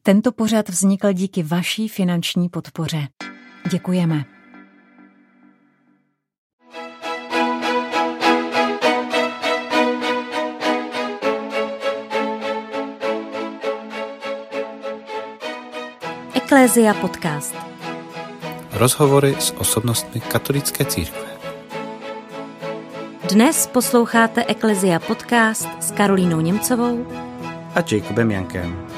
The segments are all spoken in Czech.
Tento pořad vznikl díky vaší finanční podpoře. Děkujeme. Eklézia podcast. Rozhovory s osobnostmi katolické církve. Dnes posloucháte Eklézia podcast s Karolínou Němcovou A Jacobem Jankem.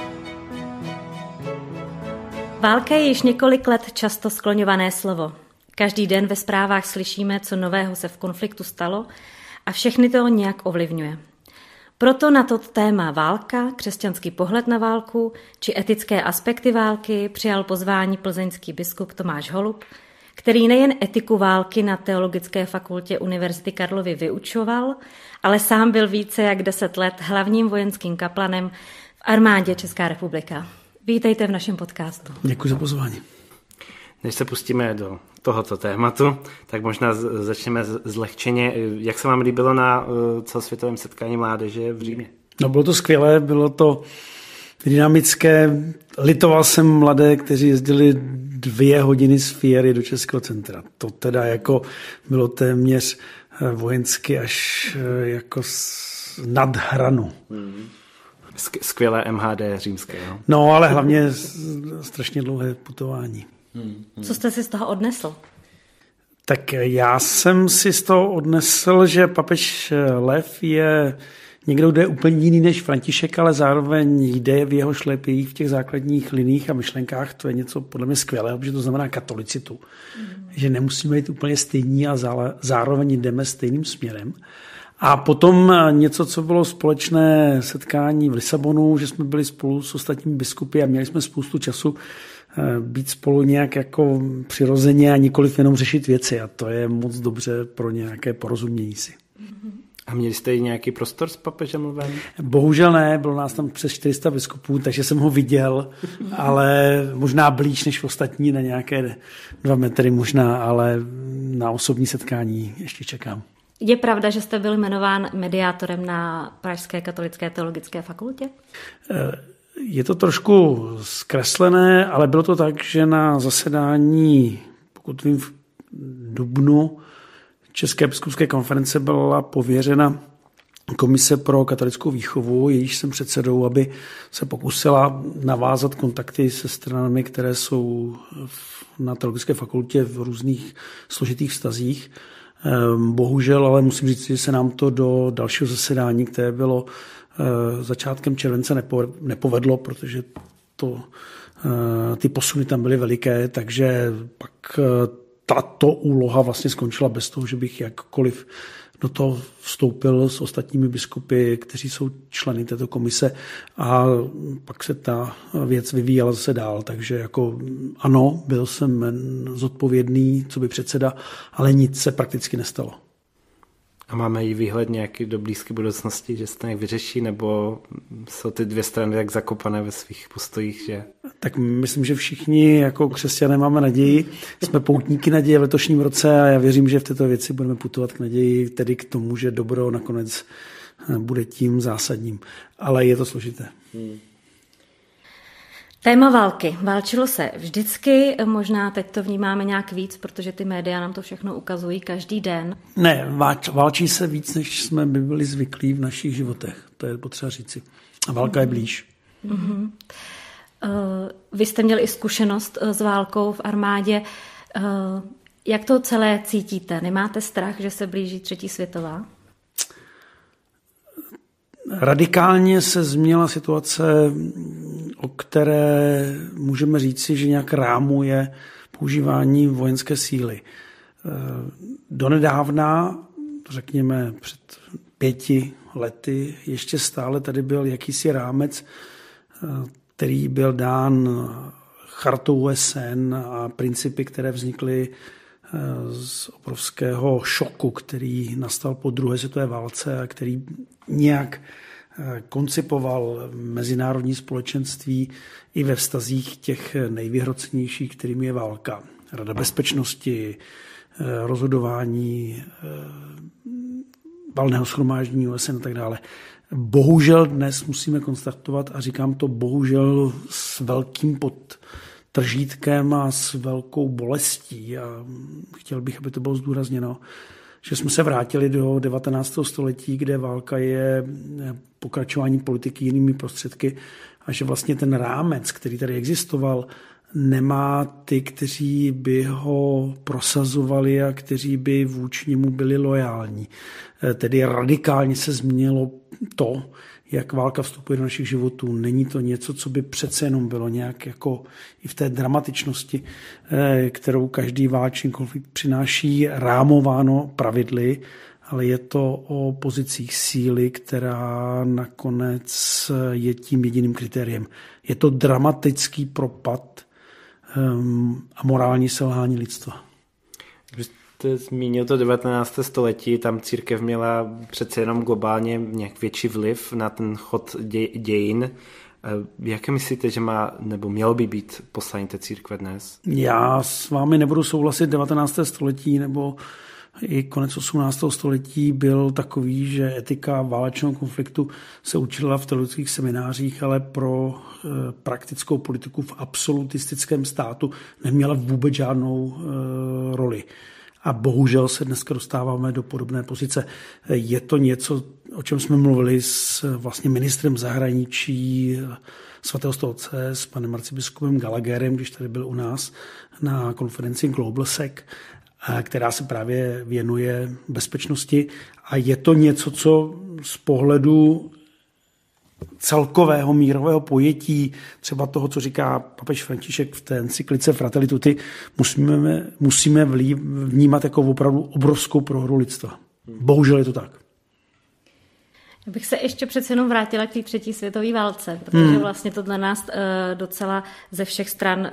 Válka je již několik let často skloňované slovo. Každý den ve zprávách slyšíme, co nového se v konfliktu stalo a všechny to nějak ovlivňuje. Proto na to téma válka, křesťanský pohled na válku či etické aspekty války přijal pozvání plzeňský biskup Tomáš Holub, který nejen etiku války na Teologické fakultě Univerzity Karlovy vyučoval, ale sám byl více jak 10 let hlavním vojenským kaplanem v armádě Česká republika. Vítejte v našem podcastu. Děkuji za pozvání. Než se pustíme do tohoto tématu, tak možná začneme zlehčeně. Jak se vám líbilo na celosvětovém setkání mládeže v Římě? No, bylo to skvělé, bylo to dynamické. Litoval jsem mladé, kteří jezdili 2 hodiny z Fiery do Českého centra. To teda jako bylo téměř vojensky až jako nad hranu. Skvělé MHD římské. Jo? No, ale hlavně strašně dlouhé putování. Co jste si z toho odnesl? Tak já jsem si z toho odnesl, že papež Lev je někdo, kdo je úplně jiný než František, ale zároveň jde v jeho šlépějích v těch základních liních a myšlenkách. To je něco podle mě skvělého, protože to znamená katolicitu. Že nemusíme být úplně stejní a zároveň jdeme stejným směrem. A potom něco, co bylo společné setkání v Lisabonu, že jsme byli spolu s ostatními biskupy a měli jsme spoustu času být spolu nějak jako přirozeně a nikoliv jenom řešit věci. A to je moc dobře pro nějaké porozumění si. A měli jste i nějaký prostor s papežem Lvem? Bohužel ne, bylo nás tam přes 400 biskupů, takže jsem ho viděl, ale možná blíž než ostatní na nějaké 2 metry možná, ale na osobní setkání ještě čekám. Je pravda, že jste byl jmenován mediátorem na Pražské katolické teologické fakultě? Je to trošku zkreslené, ale bylo to tak, že na zasedání, pokud vím, v dubnu České biskupské konference byla pověřena Komise pro katolickou výchovu, jejíž jsem předsedou, aby se pokusila navázat kontakty se stranami, které jsou na teologické fakultě v různých složitých vztazích. Bohužel, ale musím říct, že se nám to do dalšího zasedání, které bylo začátkem července, nepovedlo, protože ty posuny tam byly veliké, takže pak tato úloha vlastně skončila bez toho, že bych jakkoliv do toho vstoupil s ostatními biskupy, kteří jsou členy této komise, a pak se ta věc vyvíjela zase dál. Takže jako ano, byl jsem zodpovědný coby předseda, ale nic se prakticky nestalo. A máme i výhled nějaký do blízké budoucnosti, že se to nějak vyřeší, nebo jsou ty 2 strany tak zakopané ve svých postojích, že? Tak myslím, že všichni jako křesťané máme naději. Jsme poutníky naděje v letošním roce a já věřím, že v této věci budeme putovat k naději, tedy k tomu, že dobro nakonec bude tím zásadním. Ale je to složité. Téma války. Válčilo se vždycky, možná teď to vnímáme nějak víc, protože ty média nám to všechno ukazují každý den. Ne, válčí se víc, než jsme by byli zvyklí v našich životech. To je potřeba říci. A válka je blíž. Mm-hmm. Vy jste měli i zkušenost s válkou v armádě. Jak to celé cítíte? Nemáte strach, že se blíží 3. světová? Radikálně se změnila situace, o které můžeme říci, že nějak rámuje používání vojenské síly. Donedávna, řekněme před 5 lety, ještě stále tady byl jakýsi rámec, který byl dán chartou OSN a principy, které vznikly z obrovského šoku, který nastal po druhé světové válce a který nějak koncipoval mezinárodní společenství i ve vztazích těch nejvyhrocenějších, kterým je válka. Rada bezpečnosti, rozhodování valného shromáždění OSN a tak dále. Bohužel dnes musíme konstatovat, a říkám to bohužel s velkým podtržítkem a s velkou bolestí, a chtěl bych, aby to bylo zdůrazněno, že jsme se vrátili do 19. století, kde válka je pokračování politiky jinými prostředky a že vlastně ten rámec, který tady existoval, nemá ty, kteří by ho prosazovali a kteří by vůči němu byli loajální. Tedy radikálně se změnilo to, jak válka vstupuje do našich životů. Není to něco, co by přece jenom bylo nějak jako i v té dramatičnosti, kterou každý válečný konflikt přináší, rámováno pravidly, ale je to o pozicích síly, která nakonec je tím jediným kritériem. Je to dramatický propad a morální selhání lidstva. Vy jste zmínil to 19. století, tam církev měla přece jenom globálně nějak větší vliv na ten chod dějin. Jaké myslíte, že má nebo mělo by být poslání té církve dnes? Já s vámi nebudu souhlasit. 19. století nebo i konec 18. století byl takový, že etika válečného konfliktu se učila v teologických seminářích, ale pro praktickou politiku v absolutistickém státu neměla vůbec žádnou roli. A bohužel se dneska dostáváme do podobné pozice. Je to něco, o čem jsme mluvili s vlastně ministrem zahraničí Svatého stolce, s panem arcibiskupem Gallagherem, když tady byl u nás na konferenci GlobalSec, která se právě věnuje bezpečnosti. A je to něco, co z pohledu celkového mírového pojetí, třeba toho, co říká papež František v té encyklice Fratelli Tutti, musíme vnímat jako opravdu obrovskou prohru lidstva. Bohužel je to tak. Já bych se ještě přece jenom vrátila k té 3. světové válce, protože vlastně to na nás docela ze všech stran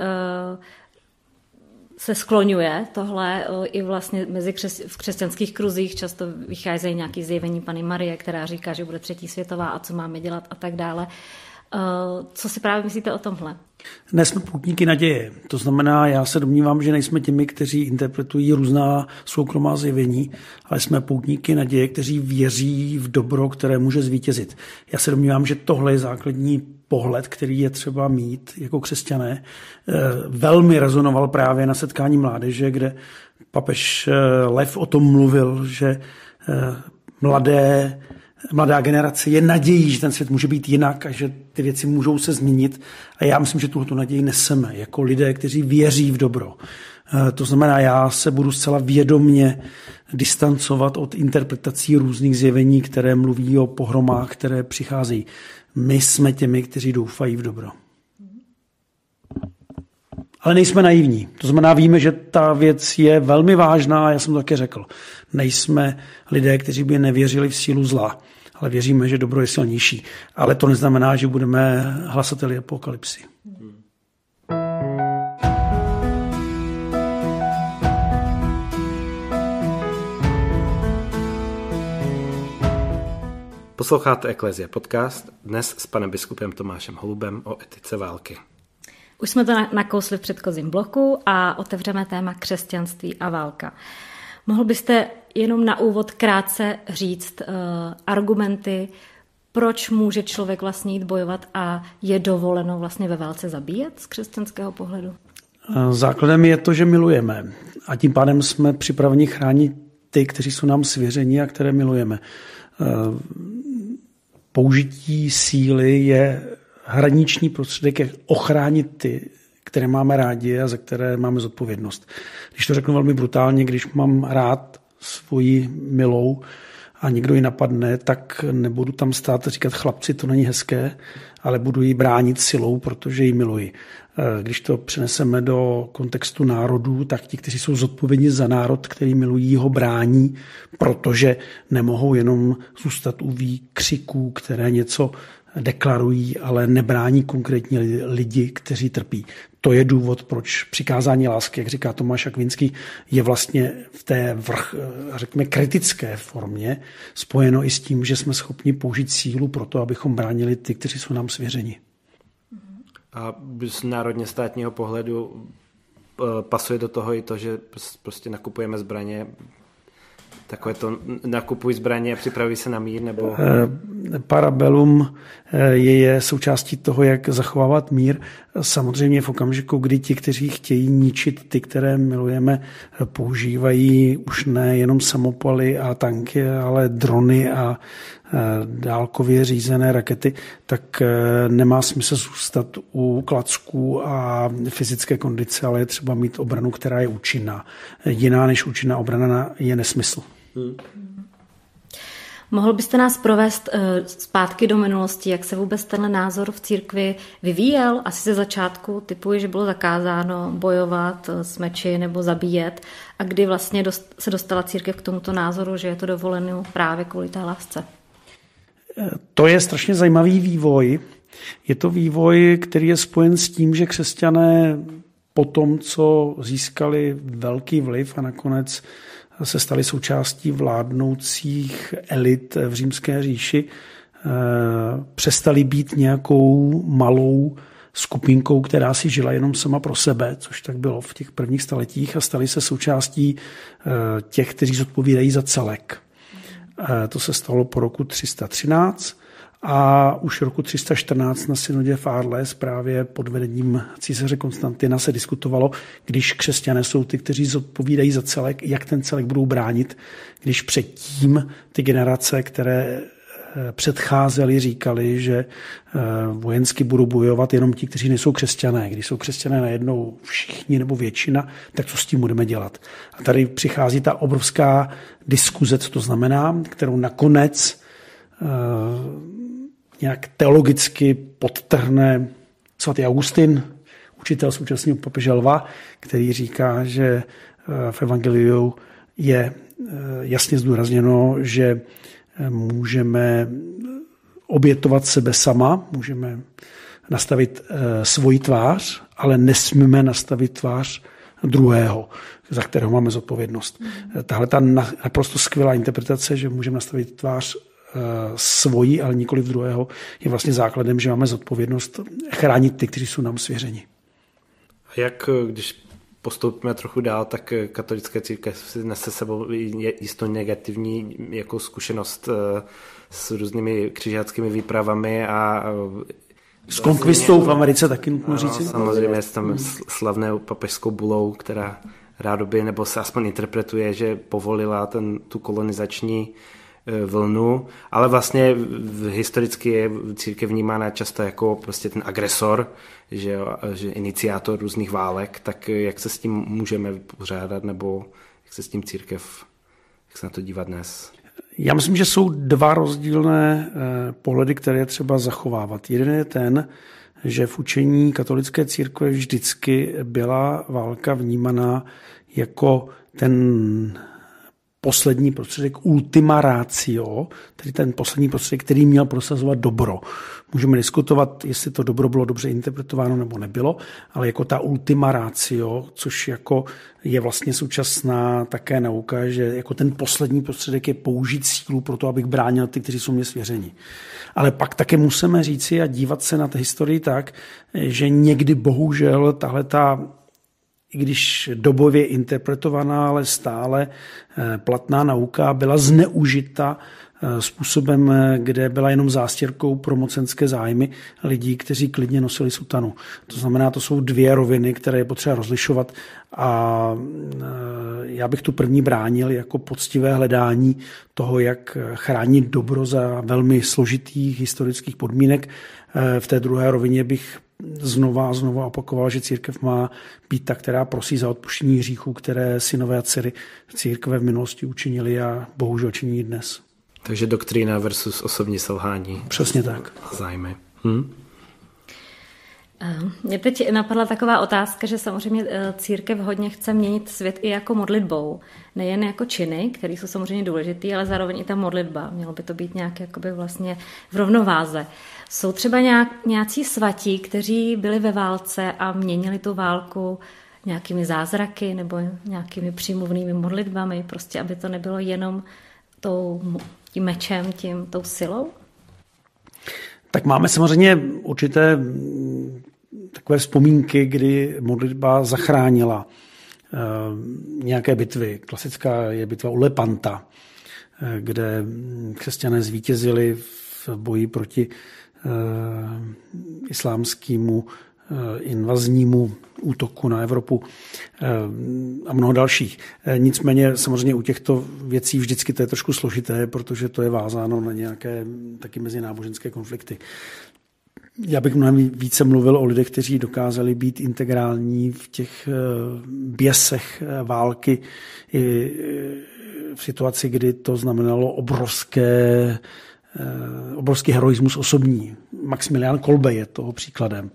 se skloňuje tohle i vlastně v křesťanských kruzích často vycházejí nějaké zjevení Panny Marie, která říká, že bude 3. světová a co máme dělat a tak dále. Co si právě myslíte o tomhle? Dnes jsme poutníky naděje. To znamená, já se domnívám, že nejsme těmi, kteří interpretují různá soukromá zjevení, ale jsme poutníky naděje, kteří věří v dobro, které může zvítězit. Já se domnívám, že tohle je základní pohled, který je třeba mít jako křesťané. Velmi rezonoval právě na setkání mládeže, kde papež Lev o tom mluvil, že mladá generace je nadějí, že ten svět může být jinak a že ty věci můžou se změnit. A já myslím, že tuhletu naději neseme jako lidé, kteří věří v dobro. To znamená, já se budu zcela vědomně distancovat od interpretací různých zjevení, které mluví o pohromách, které přicházejí. My jsme těmi, kteří doufají v dobro. Ale nejsme naivní. To znamená, víme, že ta věc je velmi vážná, já jsem to také řekl. Nejsme lidé, kteří by nevěřili v sílu zla, ale věříme, že dobro je silnější. Ale to neznamená, že budeme hlasateli apokalypsy. Posloucháte Ecclesia podcast, dnes s panem biskupem Tomášem Holubem o etice války. Už jsme to nakousli v předchozím bloku a otevřeme téma křesťanství a válka. Mohl byste jenom na úvod krátce říct argumenty, proč může člověk vlastně jít bojovat a je dovoleno vlastně ve válce zabíjet z křesťanského pohledu? Základem je to, že milujeme a tím pádem jsme připraveni chránit ty, kteří jsou nám svěřeni a které milujeme. Použití síly je hraniční prostředek, jak ochránit ty, které máme rádi a za které máme zodpovědnost. Když to řeknu velmi brutálně, když mám rád svoji milou a někdo ji napadne, tak nebudu tam stát a říkat chlapci, to není hezké, ale budu ji bránit silou, protože ji miluji. Když to přeneseme do kontextu národů, tak ti, kteří jsou zodpovědní za národ, který milují, ho brání, protože nemohou jenom zůstat u výkřiků, které něco deklarují, ale nebrání konkrétní lidi, kteří trpí. To je důvod, proč přikázání lásky, jak říká Tomáš Akvinský, je vlastně v té řekněme, kritické formě spojeno i s tím, že jsme schopni použít sílu pro to, abychom bránili ty, kteří jsou nám svěřeni. A z národně státního pohledu pasuje do toho i to, že prostě nakupujeme zbraně takové to nakupuj zbraně a připraví se na mír, nebo... Parabellum je součástí toho, jak zachovávat mír. Samozřejmě v okamžiku, kdy ti, kteří chtějí ničit ty, které milujeme, používají už ne jenom samopaly a tanky, ale drony a dálkově řízené rakety, tak nemá smysl zůstat u klacků a fyzické kondice, ale je třeba mít obranu, která je účinná. Jiná než účinná obrana je nesmysl. Mohl byste nás provést zpátky do minulosti, jak se vůbec tenhle názor v církvi vyvíjel? Asi ze začátku typuji, že bylo zakázáno bojovat s meči nebo zabíjet. A kdy vlastně se dostala církev k tomuto názoru, že je to dovoleno právě kvůli té lásce? To je strašně zajímavý vývoj. Je to vývoj, který je spojen s tím, že křesťané po tom, co získali velký vliv a nakonec se stali součástí vládnoucích elit v Římské říši, přestali být nějakou malou skupinkou, která si žila jenom sama pro sebe, což tak bylo v těch prvních staletích, a stali se součástí těch, kteří zodpovídají za celek. To se stalo po roku 313 a už roku 314 na synodě v Arles právě pod vedením císaře Konstantina se diskutovalo, když křesťané jsou ty, kteří zodpovídají za celek, jak ten celek budou bránit, když předtím ty generace, které předcházeli, říkali, že vojensky budou bojovat jenom ti, kteří nejsou křesťané. Když jsou křesťané najednou všichni nebo většina, tak co s tím budeme dělat? A tady přichází ta obrovská diskuze, co to znamená, kterou nakonec nějak teologicky podtrhne svatý Augustin, učitel současného papeže Lva, který říká, že v evangeliu je jasně zdůrazněno, že můžeme obětovat sebe sama, můžeme nastavit svoji tvář, ale nesmíme nastavit tvář druhého, za kterého máme zodpovědnost. Tahle ta naprosto skvělá interpretace, že můžeme nastavit tvář svojí, ale nikoli v druhého, je vlastně základem, že máme zodpovědnost chránit ty, kteří jsou nám svěřeni. A jak, když postoupíme trochu dál, tak katolická církev nese sebou jistou negativní jako zkušenost s různými křižáckými výpravami a s konkvistou v Americe taky nutno říci. Samozřejmě s tam slavnou papežskou bulou, která rádoby, nebo se aspoň interpretuje, že povolila tu kolonizační vlnu, ale vlastně historicky je církev vnímána často jako prostě ten agresor, že iniciátor různých válek, tak jak se s tím můžeme vypořádat, nebo jak se s tím církev, jak se na to dívat dnes? Já myslím, že jsou dva rozdílné pohledy, které je třeba zachovávat. Jeden je ten, že v učení katolické církve vždycky byla válka vnímaná jako ten poslední prostředek ultima ratio, tedy ten poslední prostředek, který měl prosazovat dobro. Můžeme diskutovat, jestli to dobro bylo dobře interpretováno nebo nebylo, ale jako ta ultima ratio, což jako je vlastně současná také nauka, že jako ten poslední prostředek je použít sílu pro to, abych bránil ty, kteří jsou mě svěřeni. Ale pak také musíme říci a dívat se na té historii tak, že někdy bohužel tahleta, i když dobově interpretovaná, ale stále platná nauka byla zneužita způsobem, kde byla jenom zástěrkou pro mocenské zájmy lidí, kteří klidně nosili sutanu. To znamená, to jsou dvě roviny, které je potřeba rozlišovat, a já bych tu první bránil jako poctivé hledání toho, jak chránit dobro za velmi složitých historických podmínek. V té druhé rovině bych znova opakoval, že církev má být ta, která prosí za odpuštění hříchů, které synové a dcery církve v minulosti učinili a bohužel činí dnes. Takže doktrína versus osobní selhání. Přesně tak. Zájmy. Mě teď napadla taková otázka, že samozřejmě církev hodně chce měnit svět i jako modlitbou. Nejen jako činy, které jsou samozřejmě důležitý, ale zároveň i ta modlitba. Mělo by to být nějak jakoby vlastně v rovnováze. Jsou třeba nějací svatí, kteří byli ve válce a měnili tu válku nějakými zázraky nebo nějakými přímluvnými modlitbami, prostě aby to nebylo jenom tím mečem, tou silou? Tak máme samozřejmě určité takové vzpomínky, kdy modlitba zachránila nějaké bitvy. Klasická je bitva u Lepanta, kde křesťané zvítězili v boji proti islámskému invaznímu útoku na Evropu a mnoho dalších. Nicméně samozřejmě u těchto věcí vždycky to je trošku složité, protože to je vázáno na nějaké taky mezináboženské konflikty. Já bych mnohem více mluvil o lidech, kteří dokázali být integrální v těch běsech války i v situaci, kdy to znamenalo obrovský heroismus osobní. Maximilian Kolbe je toho příkladem.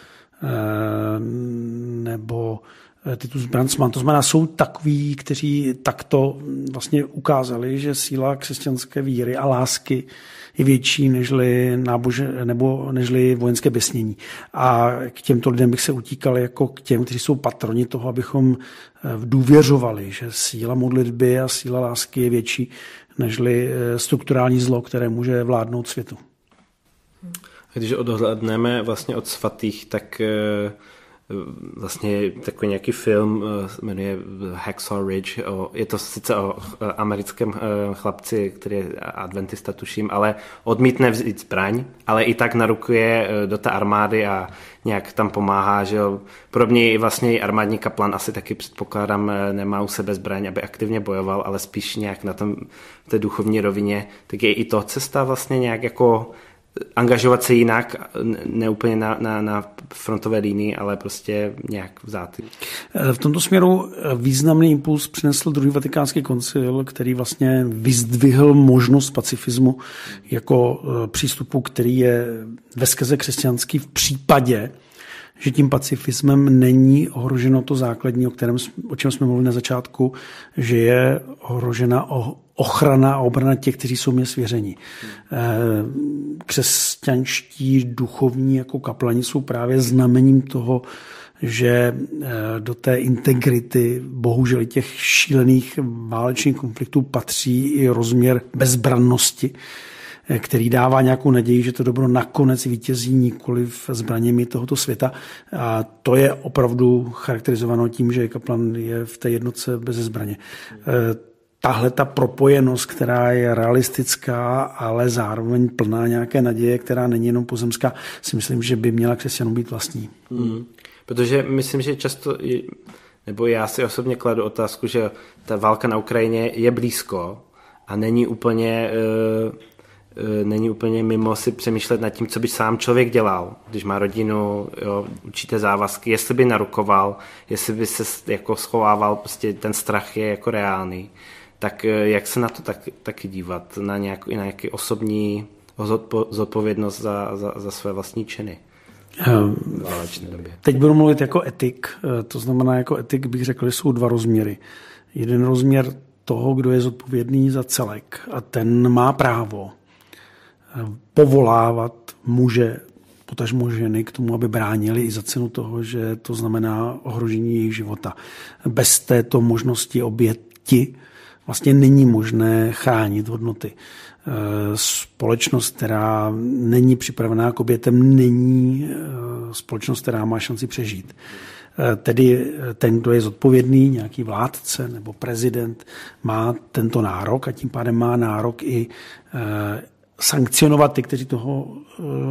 Nebo Titus Brandsmann. To znamená, jsou takoví, kteří takto vlastně ukázali, že síla křesťanské víry a lásky je větší nežli vojenské běsnění. A k těmto lidem bych se utíkal jako k těm, kteří jsou patroni toho, abychom důvěřovali, že síla modlitby a síla lásky je větší nežli strukturální zlo, které může vládnout světu. Když odhlédneme vlastně od svatých, tak vlastně takový nějaký film jmenuje Hacksaw Ridge. Je to sice o americkém chlapci, který je adventista, tuším, ale odmítne vzít zbraň, ale i tak narukuje do té armády a nějak tam pomáhá, že jo. Podobně i vlastně armádní kaplan asi taky předpokládám nemá u sebe zbraň, aby aktivně bojoval, ale spíš nějak na té duchovní rovině. Tak je i to cesta vlastně nějak jako angažovat se jinak, ne úplně na frontové linii, ale prostě nějak vzátý. V tomto směru významný impuls přinesl druhý vatikánský koncil, který vlastně vyzdvihl možnost pacifismu jako přístupu, který je veskrze křesťanský v případě, že tím pacifismem není ohroženo to základní, o čem jsme mluvili na začátku, že je ohrožena ochrana a obrana těch, kteří jsou mě svěřeni. Křesťanští duchovní jako kaplani jsou právě znamením toho, že do té integrity bohužel těch šílených válečných konfliktů patří i rozměr bezbrannosti, který dává nějakou naději, že to dobro nakonec vítězí nikoliv zbraněmi tohoto světa. A to je opravdu charakterizováno tím, že kaplan je v té jednotce bez zbraně. Tahle ta propojenost, která je realistická, ale zároveň plná nějaké naděje, která není jenom pozemská, si myslím, že by měla křesťanům být vlastní. Protože myslím, že často, nebo já si osobně kladu otázku, že ta válka na Ukrajině je blízko a není úplně mimo si přemýšlet nad tím, co by sám člověk dělal, když má rodinu, jo, určité závazky, jestli by narukoval, jestli by se jako schovával, prostě ten strach je jako reálný. Tak jak se na to taky dívat, na nějaký osobní zodpovědnost za své vlastní činy v válečné době? Teď budu mluvit jako etik, to znamená jako etik bych řekl, že jsou dva rozměry. Jeden rozměr toho, kdo je zodpovědný za celek a ten má právo povolávat muže, potažmo ženy k tomu, aby bránili i za cenu toho, že to znamená ohrožení jejich života. Bez této možnosti oběti vlastně není možné chránit hodnoty. Společnost, která není připravená k obětem, není společnost, která má šanci přežít. Tedy ten, kdo je zodpovědný, nějaký vládce nebo prezident, má tento nárok a tím pádem má nárok i sankcionovat ty, kteří toho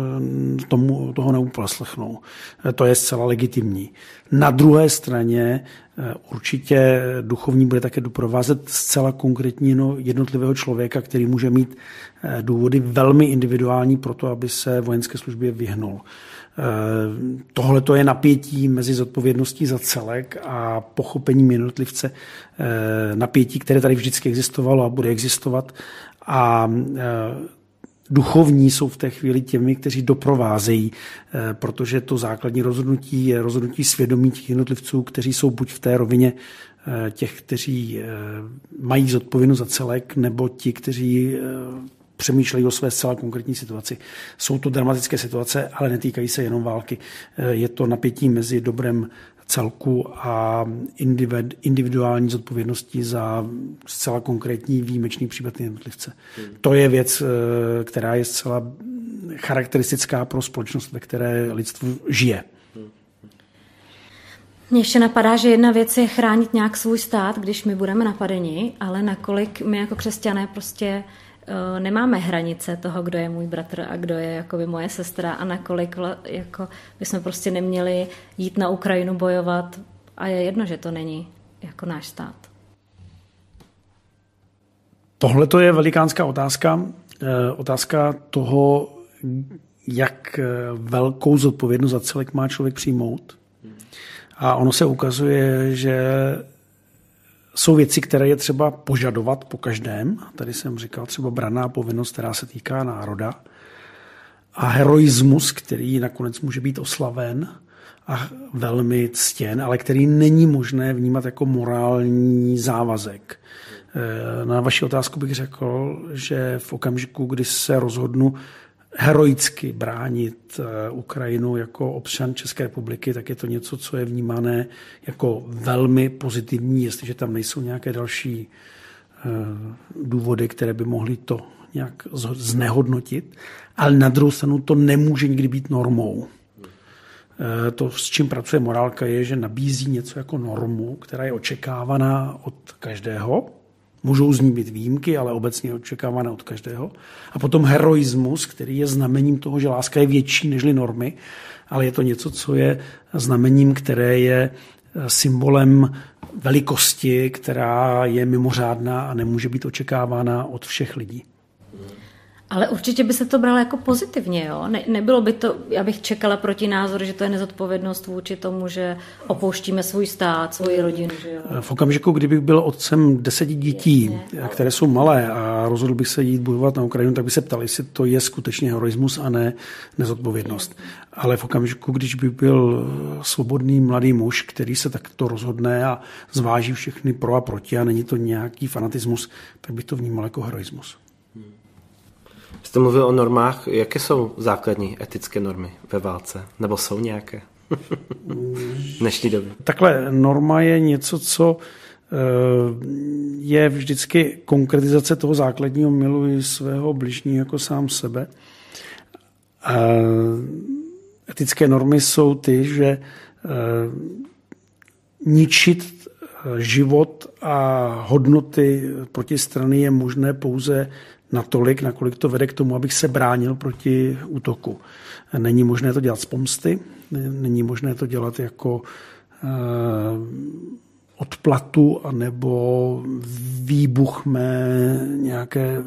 neuposlechnou. To je zcela legitimní. Na druhé straně určitě duchovní bude také doprovázet zcela konkrétní jednotlivého člověka, který může mít důvody velmi individuální pro to, aby se vojenské službě vyhnul. Tohle to je napětí mezi zodpovědností za celek a pochopením jednotlivce, napětí, které tady vždycky existovalo a bude existovat. A duchovní jsou v té chvíli těmi, kteří doprovázejí, protože to základní rozhodnutí je rozhodnutí svědomí těch jednotlivců, kteří jsou buď v té rovině těch, kteří mají zodpovědnost za celek, nebo ti, kteří přemýšlejí o své zcela konkrétní situaci. Jsou to dramatické situace, ale netýkají se jenom války. Je to napětí mezi dobrem celku a individuální zodpovědností za zcela konkrétní výjimečný případ jednotlivce. To je věc, která je zcela charakteristická pro společnost, ve které lidstvo žije. Mně ještě napadá, že jedna věc je chránit nějak svůj stát, když my budeme napadeni, ale nakolik my jako křesťané prostě nemáme hranice toho, kdo je můj bratr a kdo je jakoby moje sestra a nakolik jako bychom prostě neměli jít na Ukrajinu bojovat a je jedno, že to není jako náš stát. Tohle to je velikánská otázka. Otázka toho, jak velkou zodpovědnost za celek má člověk přijmout. A ono se ukazuje, že jsou věci, které je třeba požadovat po každém. Tady jsem říkal třeba branná povinnost, která se týká národa. A heroismus, který nakonec může být oslaven a velmi ctěn, ale který není možné vnímat jako morální závazek. Na vaši otázku bych řekl, že v okamžiku, kdy se rozhodnu heroicky bránit Ukrajinu jako občan České republiky, tak je to něco, co je vnímané jako velmi pozitivní, jestliže tam nejsou nějaké další důvody, které by mohly to nějak znehodnotit. Ale na druhou stranu to nemůže nikdy být normou. To, s čím pracuje morálka, je, že nabízí něco jako normu, která je očekávaná od každého. Můžou z ní být výjimky, ale obecně očekávané od každého. A potom heroismus, který je znamením toho, že láska je větší nežli normy, ale je to něco, co je znamením, které je symbolem velikosti, která je mimořádná a nemůže být očekávána od všech lidí. Ale určitě by se to bralo jako pozitivně, jo? Nebylo by to, já bych čekala proti názoru, že to je nezodpovědnost vůči tomu, že opouštíme svůj stát, svoji rodinu. Že jo? V okamžiku, kdybych byl otcem 10 dětí, které jsou malé a rozhodl bych se jít bojovat na Ukrajinu, tak by se ptali, jestli to je skutečně heroismus a ne nezodpovědnost. Ale v okamžiku, když by byl svobodný mladý muž, který se takto rozhodne a zváží všechny pro a proti a není to nějaký fanatismus, tak bych to vnímal jako heroismus. Jste mluvil o normách. Jaké jsou základní etické normy ve válce? Nebo jsou nějaké? V dnešní době. Takhle, norma je něco, co je vždycky konkretizace toho základního miluji svého bližního jako sám sebe. Etické normy jsou ty, že ničit život a hodnoty protistrany je možné pouze natolik, nakolik to vede k tomu, abych se bránil proti útoku. Není možné to dělat z pomsty, není možné to dělat jako odplatu anebo výbuch mé nějaké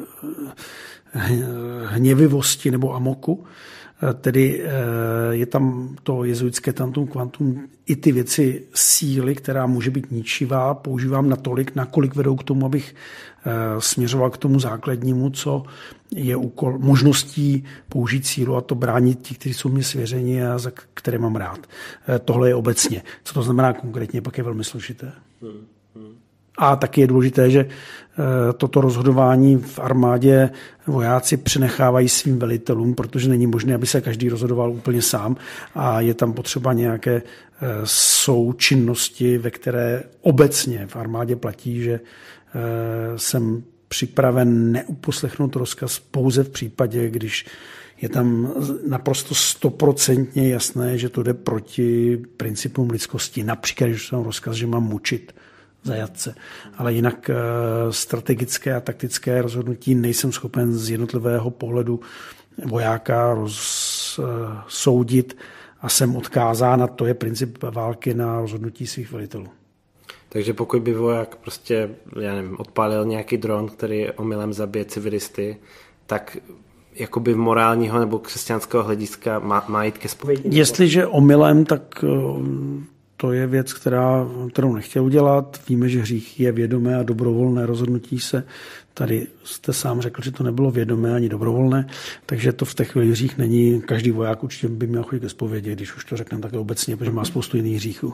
hněvivosti nebo amoku. Tedy je tam to jezuitské tantum quantum, i ty věci síly, která může být ničivá, používám natolik, nakolik vedou k tomu, abych směřoval k tomu základnímu, co je úkol možností použít sílu a to bránit ti, kteří jsou mi svěřeni a za které mám rád. Tohle je obecně. Co to znamená konkrétně, pak je velmi složité. A taky je důležité, že toto rozhodování v armádě vojáci přenechávají svým velitelům, protože není možné, aby se každý rozhodoval úplně sám a je tam potřeba nějaké součinnosti, ve které obecně v armádě platí, že jsem připraven neuposlechnout rozkaz pouze v případě, když je tam naprosto 100% jasné, že to jde proti principům lidskosti. Například, když jsem rozkaz, že mám mučit zajatce. Ale jinak strategické a taktické rozhodnutí nejsem schopen z jednotlivého pohledu vojáka rozsoudit a jsem odkázán, a to je princip války, na rozhodnutí svých velitelů. Takže pokud by voják prostě, já nevím, odpálil nějaký dron, který omylem zabije civilisty, tak jakoby morálního nebo křesťanského hlediska má jít ke zpovědi? Jestliže omylem, tak to je věc, kterou nechtěl udělat. Víme, že hřích je vědomé a dobrovolné rozhodnutí se. Tady jste sám řekl, že to nebylo vědomé ani dobrovolné, takže to v té chvíli hřích není. Každý voják určitě by měl chodit ke zpovědi, když už to řekneme také obecně, protože má spoustu jiných hříchů.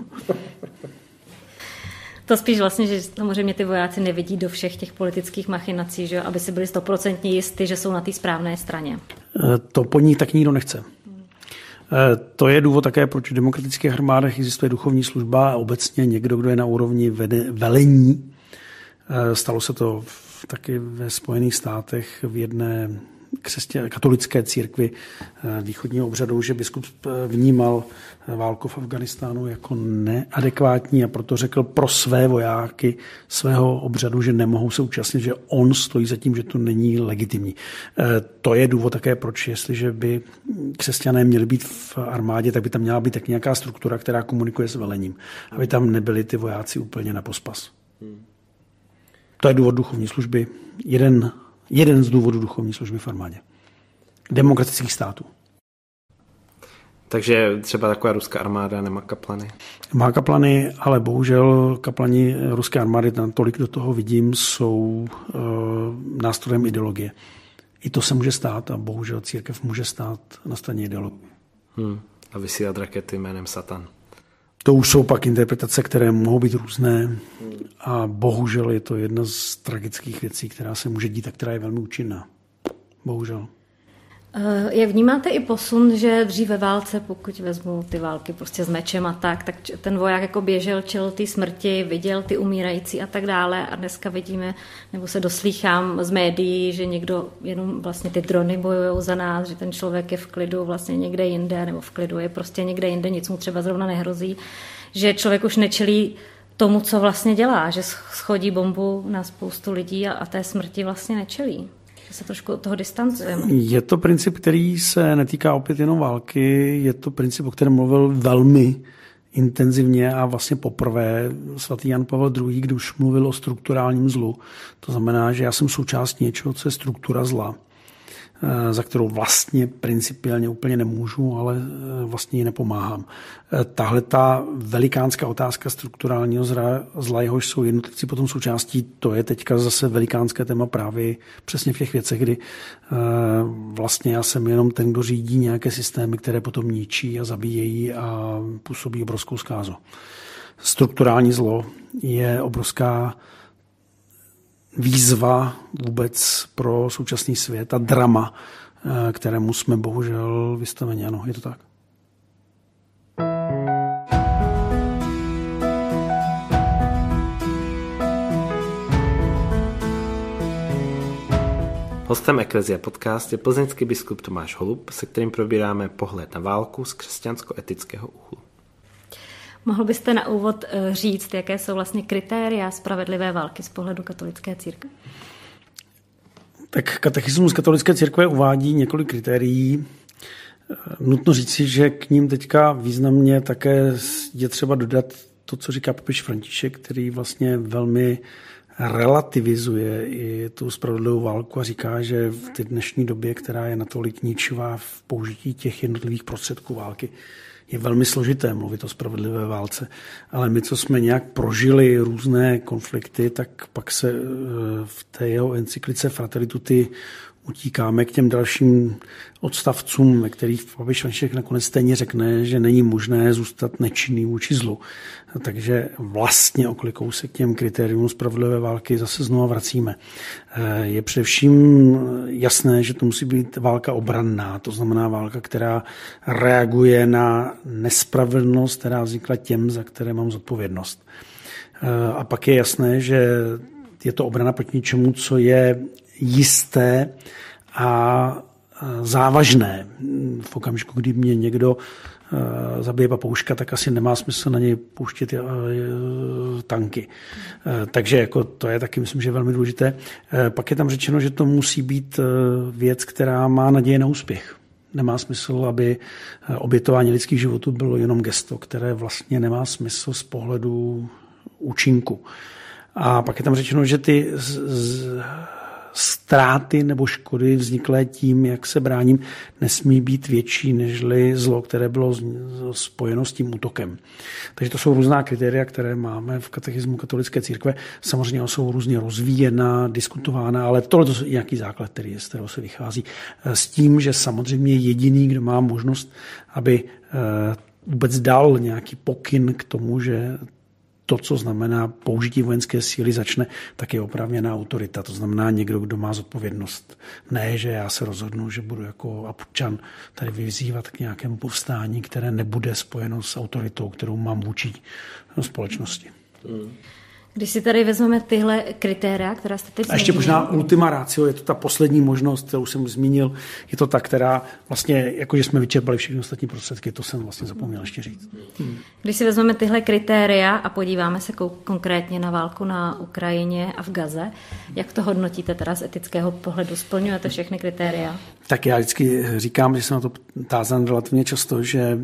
To spíš vlastně, že samozřejmě ty vojáci nevidí do všech těch politických machinací, že? Aby si byli 100% jistí, že jsou na té správné straně. To po ní tak nikdo nechce. To je důvod také, proč v demokratických armádách existuje duchovní služba a obecně někdo, kdo je na úrovni velení. Stalo se to taky ve Spojených státech v jedné katolické církvi východního obřadu, že biskup vnímal válku v Afghánistánu jako neadekvátní a proto řekl pro své vojáky svého obřadu, že nemohou se účastnit, že on stojí za tím, že to není legitimní. To je důvod také, proč jestliže by křesťané měli být v armádě, tak by tam měla být tak nějaká struktura, která komunikuje s velením, aby tam nebyli ty vojáci úplně na pospas. To je důvod duchovní služby. Jeden z důvodů duchovní služby v armádě. Demokratických států. Takže třeba taková ruská armáda nemá kaplany? Má kaplany, ale bohužel kaplani ruské armády, tolik do toho vidím, jsou nástrojem ideologie. I to se může stát a bohužel církev může stát na straně ideologie. A vysílat rakety jménem Satan. To už jsou pak interpretace, které mohou být různé a bohužel je to jedna z tragických věcí, která se může dít a která je velmi účinná. Bohužel. Jak vnímáte i posun, že dřív ve válce, pokud vezmu ty války prostě s mečem a tak ten voják jako běžel, čelil té smrti, viděl ty umírající a tak dále a dneska vidíme, nebo se doslýchám z médií, že někdo jenom vlastně ty drony bojují za nás, že ten člověk je v klidu vlastně někde jinde, nebo v klidu je prostě někde jinde, nic mu třeba zrovna nehrozí, že člověk už nečelí tomu, co vlastně dělá, že schodí bombu na spoustu lidí a té smrti vlastně nečelí. Že se trošku od toho distancujeme. Je to princip, který se netýká opět jenom války, je to princip, o kterém mluvil velmi intenzivně a vlastně poprvé svatý Jan Pavel II, když už mluvil o strukturálním zlu. To znamená, že já jsem součástí něčeho, co je struktura zla, za kterou vlastně principiálně úplně nemůžu, ale vlastně ji nepomáhám. Tahle ta velikánská otázka strukturálního zla, jehož jsou jednotlivci potom součástí, to je teďka zase velikánské téma právě přesně v těch věcech, kdy vlastně já jsem jenom ten, kdo řídí nějaké systémy, které potom ničí a zabíjejí a působí obrovskou zkázu. Strukturální zlo je obrovská výzva vůbec pro současný svět a drama, kterému jsme bohužel vystaveni. Ano, je to tak. Hostem Ecclesia Podcast je plzeňský biskup Tomáš Holub, se kterým probíráme pohled na válku z křesťansko-etického úhlu. Mohl byste na úvod říct, jaké jsou vlastně kritéria spravedlivé války z pohledu katolické církve? Tak katechismus katolické církve uvádí několik kritérií. Nutno říci, že k ním teďka významně také je třeba dodat to, co říká papež František, který vlastně velmi relativizuje i tu spravedlivou válku a říká, že v té dnešní době, která je natolik ničivá v použití těch jednotlivých prostředků války, je velmi složité mluvit o spravedlivé válce. Ale my, co jsme nějak prožili různé konflikty, tak pak se v té jeho encyklice Fratelli Tutti utíkáme k těm dalším odstavcům, ve kterých papež František nakonec stejně řekne, že není možné zůstat nečinný vůči zlu. Takže vlastně oklikou se k těm kritériům spravedlivé války zase znovu vracíme. Je především jasné, že to musí být válka obranná, to znamená válka, která reaguje na nespravedlnost, která vznikla těm, za které mám zodpovědnost. A pak je jasné, že je to obrana proti něčemu, co je jisté a závažné. V okamžiku, kdy mě někdo zabije papouška, tak asi nemá smysl na něj pouštět tanky. Takže jako to je taky, myslím, že velmi důležité. Pak je tam řečeno, že to musí být věc, která má naděje na úspěch. Nemá smysl, aby obětování lidských životů bylo jenom gesto, které vlastně nemá smysl z pohledu účinku. A pak je tam řečeno, že ty ztráty nebo škody vzniklé tím, jak se bráním, nesmí být větší nežli zlo, které bylo spojeno s tím útokem. Takže to jsou různá kritéria, které máme v katechismu katolické církve. Samozřejmě jsou různě rozvíjena, diskutována, ale tohle je nějaký základ, z kterého se vychází. S tím, že samozřejmě jediný, kdo má možnost, aby vůbec dal nějaký pokyn k tomu, že to, co znamená použití vojenské síly, začne, tak je oprávněná autorita. To znamená někdo, kdo má zodpovědnost. Ne, že já se rozhodnu, že budu jako občan tady vyzývat k nějakému povstání, které nebude spojeno s autoritou, kterou mám vůči společnosti. Když si tady vezmeme tyhle kritéria, která jste teď a ještě možná ultima ratio, je to ta poslední možnost, kterou jsem zmínil, je to ta, která vlastně, jakože jsme vyčerpali všechny ostatní prostředky, to jsem vlastně zapomněl ještě říct. Když si vezmeme tyhle kritéria a podíváme se konkrétně na válku na Ukrajině a v Gaze, jak to hodnotíte teda z etického pohledu? Splňujete všechny kritéria? Tak já vždycky říkám, že jsem na to tázán relativně často, že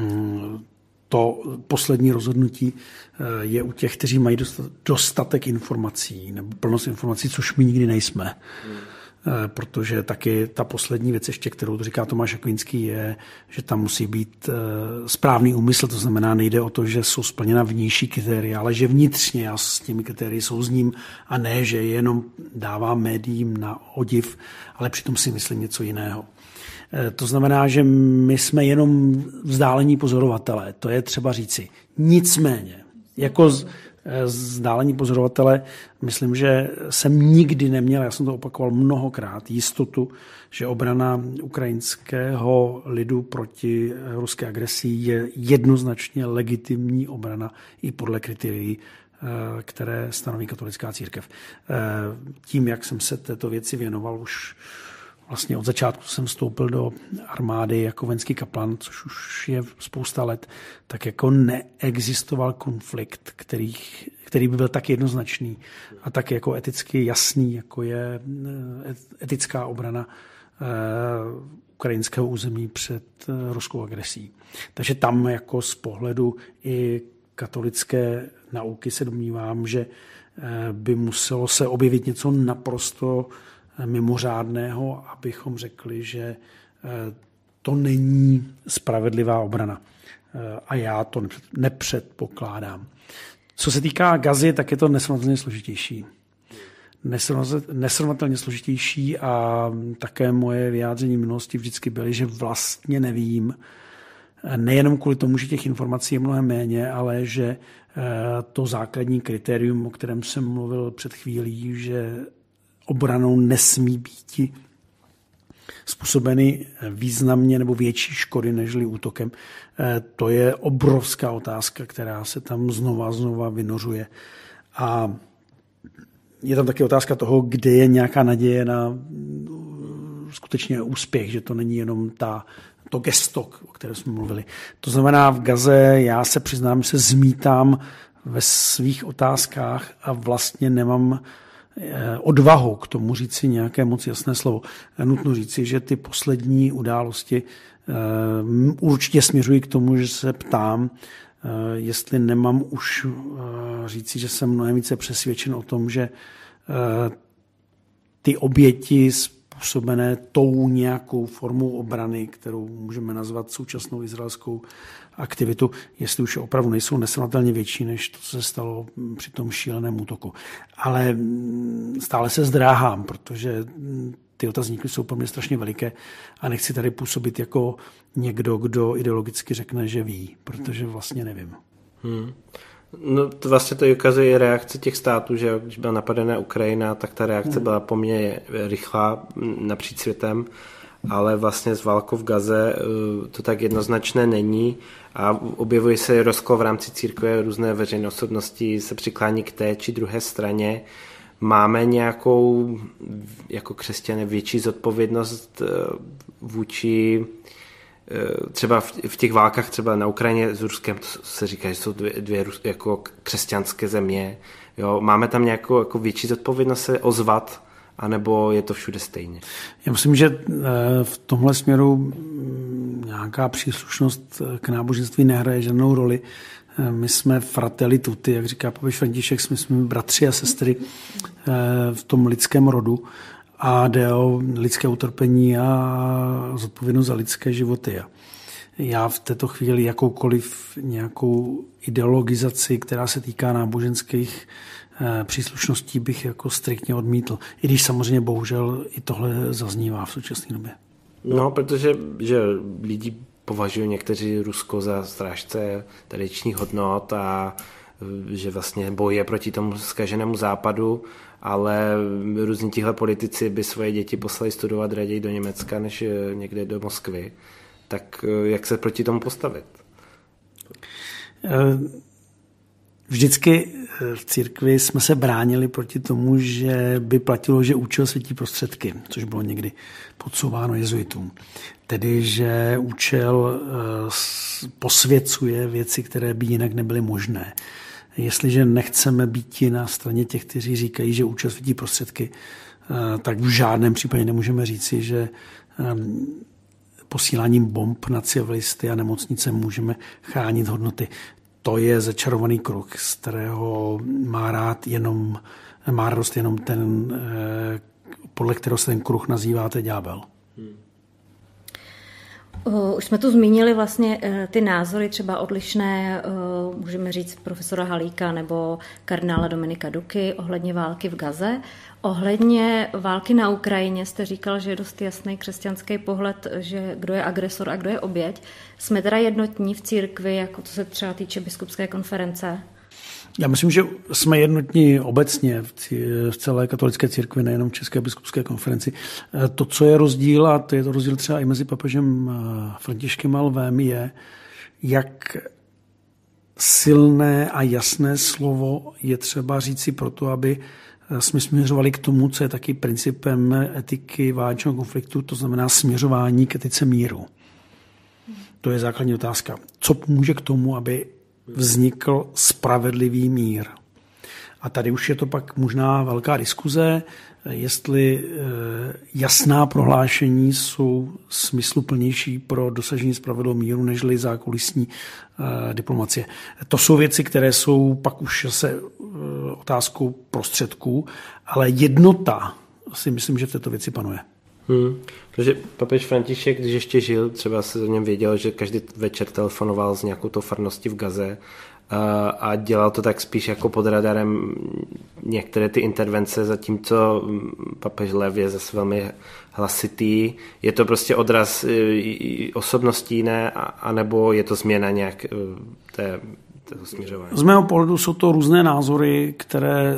to poslední rozhodnutí je u těch, kteří mají dostatek informací nebo plnost informací, což my nikdy nejsme. Protože taky ta poslední věc ještě, kterou říká Tomáš Akvinský, je, že tam musí být správný úmysl, to znamená, nejde o to, že jsou splněna vnější kritéria, ale že vnitřně já s těmi kritérii souzním a ne, že jenom dává médiím na odiv, ale přitom si myslím něco jiného. To znamená, že my jsme jenom vzdálení pozorovatelé, to je třeba říci. Nicméně, jako vzdálení pozorovatele, myslím, že jsem nikdy neměl, já jsem to opakoval mnohokrát, jistotu, že obrana ukrajinského lidu proti ruské agresi je jednoznačně legitimní obrana i podle kritérií, které stanoví katolická církev. Tím, jak jsem se této věci věnoval už vlastně od začátku jsem vstoupil do armády jako vojenský kaplan, což už je spousta let, tak jako neexistoval konflikt, který by byl tak jednoznačný a tak jako eticky jasný, jako je etická obrana ukrajinského území před ruskou agresí. Takže tam jako z pohledu i katolické nauky se domnívám, že by muselo se objevit něco naprosto mimořádného, abychom řekli, že to není spravedlivá obrana. A já to nepředpokládám. Co se týká Gazy, tak je to nesrovnatelně složitější. Nesrovnatelně složitější a také moje vyjádření minulosti vždycky byly, že vlastně nevím, nejenom kvůli tomu, že těch informací je mnohem méně, ale že to základní kritérium, o kterém jsem mluvil před chvílí, že obranou nesmí být způsobeny významně nebo větší škody nežli útokem. To je obrovská otázka, která se tam znova vynořuje. A je tam taky otázka toho, kde je nějaká naděje na skutečně úspěch, že to není jenom to gesto, o kterém jsme mluvili. To znamená, v Gaze já se přiznám, že se zmítám ve svých otázkách a vlastně nemám odvahu k tomu říci nějaké moc jasné slovo. Nutno říci, že ty poslední události určitě směřují k tomu, že se ptám, jestli nemám už říci, že jsem mnohem více přesvědčen o tom, že ty oběti způsobené tou nějakou formou obrany, kterou můžeme nazvat současnou izraelskou aktivitu, jestli už opravdu nejsou nesrovnatelně větší, než to, co se stalo při tom šíleném útoku. Ale stále se zdráhám, protože ty otazníky jsou pro mě strašně veliké a nechci tady působit jako někdo, kdo ideologicky řekne, že ví, protože vlastně nevím. No to vlastně to ukazuje reakce těch států, že když byla napadená Ukrajina, tak ta reakce byla poměrně rychlá napříč světem, ale vlastně s válkou v Gaze to tak jednoznačné není a objevuje se rozkol v rámci církve, různé veřejné osobnosti se přiklání k té či druhé straně. Máme nějakou jako křesťané větší zodpovědnost vůči třeba v těch válkách třeba na Ukrajině s Ruskem, to se říká, že jsou dvě jako křesťanské země. Jo, máme tam nějakou jako větší zodpovědnost se ozvat, anebo je to všude stejně? Já myslím, že v tomhle směru nějaká příslušnost k náboženství nehraje žádnou roli. My jsme fratelli tutti, jak říká papež František, my jsme bratři a sestry v tom lidském rodu a jde o lidské utrpení a zodpovědnost za lidské životy. Já v této chvíli jakoukoliv nějakou ideologizaci, která se týká náboženských příslušností, bych jako striktně odmítl. I když samozřejmě bohužel i tohle zaznívá v současné době. No, protože že lidi považují někteří Rusko za strážce tradičních hodnot a že vlastně bojuje proti tomu zkaženému západu, ale různí tihle politici by svoje děti poslali studovat raději do Německa, než někde do Moskvy. Tak jak se proti tomu postavit? Vždycky v církvi jsme se bránili proti tomu, že by platilo, že účel světí prostředky, což bylo někdy podsouváno jezuitům. Tedy, že účel posvěcuje věci, které by jinak nebyly možné. Jestliže nechceme být na straně těch, kteří říkají, že účel světí prostředky, tak v žádném případě nemůžeme říci, že posíláním bomb na civilisty a nemocnice můžeme chránit hodnoty. To je začarovaný kruh, z kterého má radost jenom ten, podle kterého se ten kruh nazýváte ďábel. Už jsme tu zmínili vlastně ty názory třeba odlišné, můžeme říct profesora Halíka nebo kardinála Dominika Duky ohledně války v Gaze. Ohledně války na Ukrajině jste říkal, že je dost jasný křesťanský pohled, že kdo je agresor a kdo je oběť. Jsme teda jednotní v církvi, jako co se třeba týče biskupské konference? Já myslím, že jsme jednotní obecně v celé katolické církvi, nejenom v České biskupské konferenci. To, co je rozdíl, a to je to rozdíl třeba i mezi papežem Františkem a Lvem, je, jak silné a jasné slovo je třeba říci proto, aby jsme směřovali k tomu, co je taky principem etiky válečného konfliktu, to znamená směřování k etice míru. To je základní otázka. Co pomůže k tomu, aby vznikl spravedlivý mír? A tady už je to pak možná velká diskuze, jestli jasná prohlášení jsou smysluplnější pro dosažení spravedlivého míru, nežli zákulisní diplomacie. To jsou věci, které jsou pak už se otázkou prostředků, ale jednota si myslím, že v této věci panuje. Protože papež František, když ještě žil, třeba se o něm věděl, že každý večer telefonoval s nějakou tou farností v Gaze a dělal to tak spíš jako pod radarem některé ty intervence, zatímco papež Lev je zase velmi hlasitý. Je to prostě odraz osobností, ne? Anebo je to změna nějak toho směřování? Z mého pohledu jsou to různé názory, které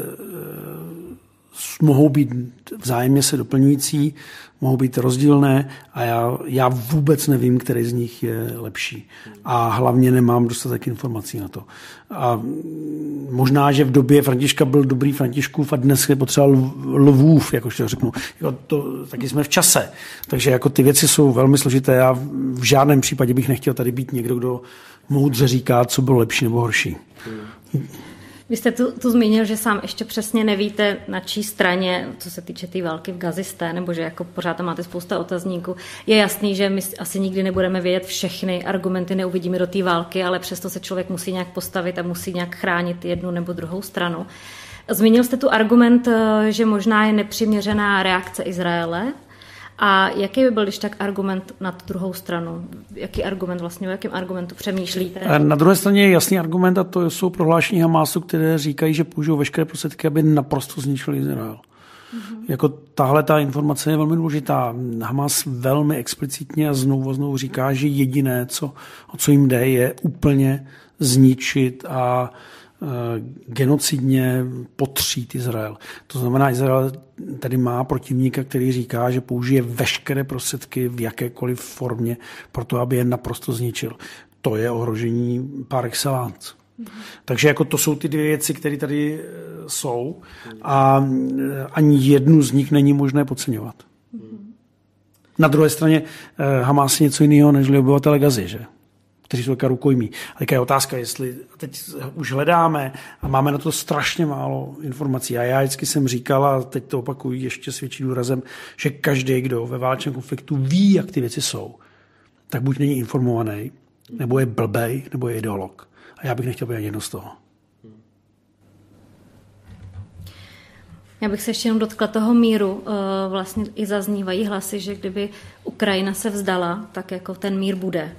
mohou být vzájemně se doplňující, mohou být rozdílné a já vůbec nevím, který z nich je lepší. A hlavně nemám dostatek informací na to. A možná, že v době Františka byl dobrý Františkův a dnes je potřeboval Lvův, jakož to řeknu. Taky jsme v čase. Takže jako ty věci jsou velmi složité. Já v žádném případě bych nechtěl tady být někdo, kdo moudře říká, co bylo lepší nebo horší. Vy jste tu zmínil, že sám ještě přesně nevíte, na čí straně, co se týče té války v Gazi jste, nebo že jako pořád tam máte spousta otazníků. Je jasný, že my asi nikdy nebudeme vědět všechny argumenty, neuvidíme do té války, ale přesto se člověk musí nějak postavit a musí nějak chránit jednu nebo druhou stranu. Zmínil jste tu argument, že možná je nepřiměřená reakce Izraele. A jaký by byl, když tak, argument na tu druhou stranu? Jaký argument vlastně, o jakém argumentu přemýšlíte? Na druhé straně je jasný argument a to jsou prohlášení Hamásu, které říkají, že použijou veškeré prostředky, aby naprosto zničili Izrael. Jako tahle ta informace je velmi důležitá. Hamas velmi explicitně a znovu říká, že jediné, o co jim jde, je úplně zničit a genocidně potřít Izrael. To znamená, Izrael tady má protivníka, který říká, že použije veškeré prostředky v jakékoliv formě pro to, aby je naprosto zničil. To je ohrožení par excellence. Takže jako to jsou ty dvě věci, které tady jsou a ani jednu z nich není možné podceňovat. Na druhé straně Hamas je něco jiného než obyvatele Gazy, že? Kteří jsou taká rukojmí. A taká je otázka, jestli teď už hledáme a máme na to strašně málo informací. A já vždycky jsem říkal, a teď to opakuju ještě s větším důrazem, že každý, kdo ve válečném konfliktu ví, jak ty věci jsou, tak buď není informovaný, nebo je blbej, nebo je ideolog. A já bych nechtěl být ani jedno z toho. Já bych se ještě jenom dotkla toho míru. Vlastně i zaznívají hlasy, že kdyby Ukrajina se vzdala, tak jako ten mír bude.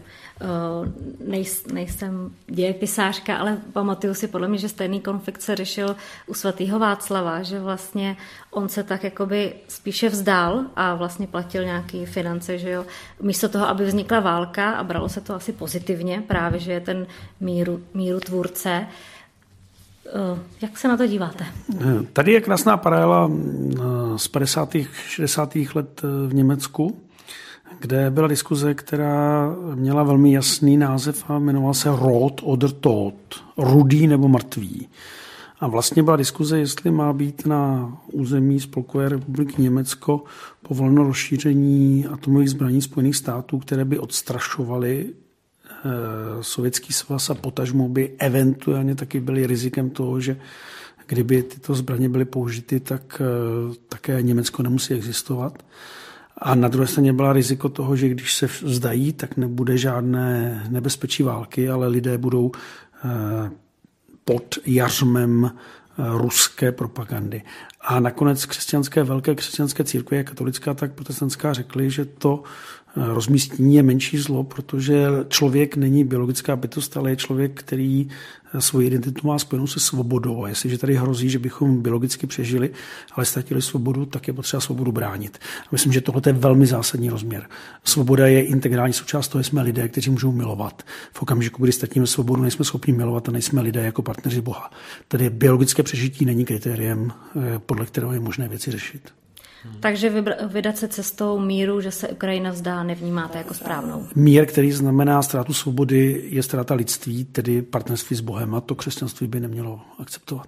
Nejsem dějepisářka, ale pamatuju si podle mě, že stejný konflikt se řešil u svatého Václava, že vlastně on se tak jakoby spíše vzdál a vlastně platil nějaké finance, že jo, místo toho, aby vznikla válka a bralo se to asi pozitivně, právě, že je ten míru tvůrce. Jak se na to díváte? Tady je krásná paralela z 50. 60. let v Německu, kde byla diskuze, která měla velmi jasný název a jmenoval se Rot oder Tod, rudý nebo mrtvý. A vlastně byla diskuze, jestli má být na území Spolkové republiky Německo povoleno rozšíření atomových zbraní Spojených států, které by odstrašovaly Sovětský svaz a potažmo by eventuálně taky byly rizikem toho, že kdyby tyto zbraně byly použity, tak také Německo nemusí existovat. A na druhé straně byla riziko toho, že když se vzdají, tak nebude žádné nebezpečí války, ale lidé budou pod jařmem ruské propagandy. A nakonec velké křesťanské církve, jak katolická, tak protestantská, řekly, že to rozmístění je menší zlo, protože člověk není biologická bytost, ale je člověk, který svoji identitu má spojenou se svobodou. A jestliže tady hrozí, že bychom biologicky přežili, ale ztratili svobodu, tak je potřeba svobodu bránit. A myslím, že tohle je velmi zásadní rozměr. Svoboda je integrální součást toho, jsme lidé, kteří můžou milovat. V okamžiku, kdy ztratíme svobodu, nejsme schopni milovat a nejsme lidé jako partneři Boha. Tedy biologické přežití není kritériem, podle kterého je možné věci řešit. Takže vydat se cestou míru, že se Ukrajina vzdá, nevnímáte jako správnou? Mír, který znamená ztrátu svobody, je ztráta lidství, tedy partnerství s Bohem, a to křesťanství by nemělo akceptovat.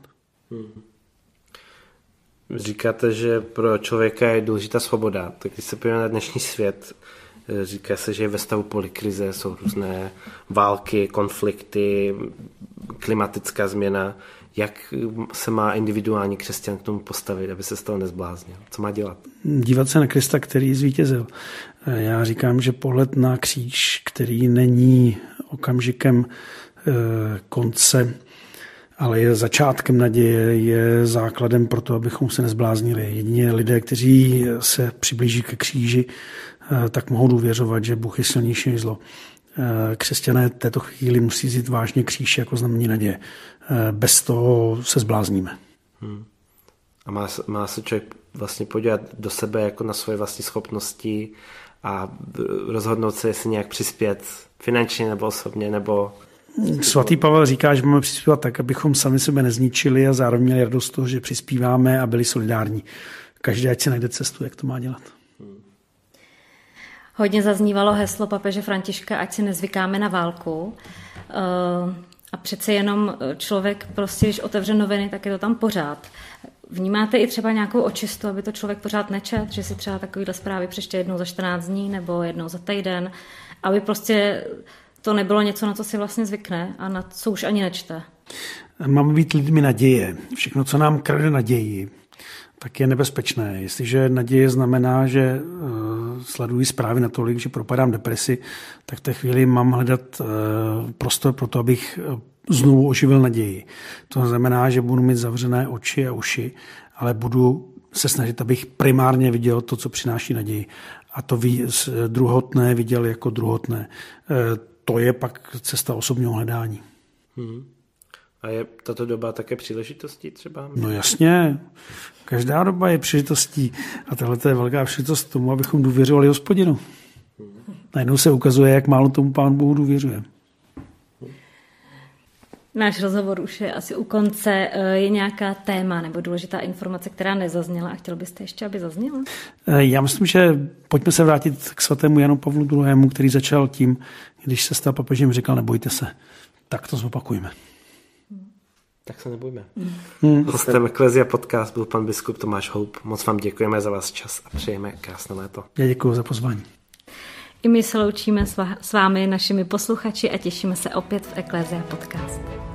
Říkáte, že pro člověka je důležitá svoboda. Tak když se podíváme na dnešní svět, říká se, že je ve stavu polykrize, jsou různé války, konflikty, klimatická změna. Jak se má individuální křesťan k tomu postavit, aby se z toho nezbláznil? Co má dělat? Dívat se na Krista, který zvítězil. Já říkám, že pohled na kříž, který není okamžikem konce, ale je začátkem naděje, je základem pro to, abychom se nezbláznili. Jedině lidé, kteří se přiblíží ke kříži, tak mohou důvěřovat, že Bůh je silnější než zlo. Křesťané této chvíli musí vzít vážně kříž jako znamení naděje. Bez toho se zblázníme. A má se člověk vlastně podívat do sebe jako na svoje vlastní schopnosti a rozhodnout se, jestli nějak přispět finančně nebo osobně, nebo... Svatý Pavel říká, že máme přispívat tak, abychom sami sebe nezničili a zároveň měli radost z toho, že přispíváme a byli solidární. Každý ať si najde cestu, jak to má dělat. Hodně zaznívalo heslo papeže Františka, ať si nezvykáme na válku. A přece jenom člověk prostě, když otevře noviny, tak je to tam pořád. Vnímáte i třeba nějakou očistu, aby to člověk pořád nečet, že si třeba takovýhle zprávy přečte jednou za 14 dní nebo jednou za týden, aby prostě to nebylo něco, na co si vlastně zvykne a na co už ani nečte. Máme být lidmi naděje. Všechno, co nám krade naději, tak je nebezpečné. Jestliže naděje znamená, že sleduji zprávy natolik, že propadám depresi, tak v té chvíli mám hledat prostor pro to, abych znovu oživil naději. To znamená, že budu mít zavřené oči a uši, ale budu se snažit, abych primárně viděl to, co přináší naději. A to druhotné viděl jako druhotné. To je pak cesta osobního hledání. A je tato doba také příležitostí třeba? No jasně, každá doba je příležitostí a tohle je velká příležitost k tomu, abychom důvěřovali Hospodinu. Najednou se ukazuje, jak málo tomu Pánu Bohu důvěřuje. Náš rozhovor už je asi u konce. Je nějaká téma nebo důležitá informace, která nezazněla a chtěl byste ještě, aby zazněla? Já myslím, že pojďme se vrátit k svatému Janu Pavlu II., který začal tím, když se stal papežem, říkal, nebojte se. Tak to zopakujeme. Tak se nebojme. Hostem Ecclesia Podcast byl pan biskup Tomáš Houp. Moc vám děkujeme za váš čas a přejeme krásné léto. Já děkuji za pozvání. I my se loučíme s vámi, našimi posluchači, a těšíme se opět v Ecclesia Podcast.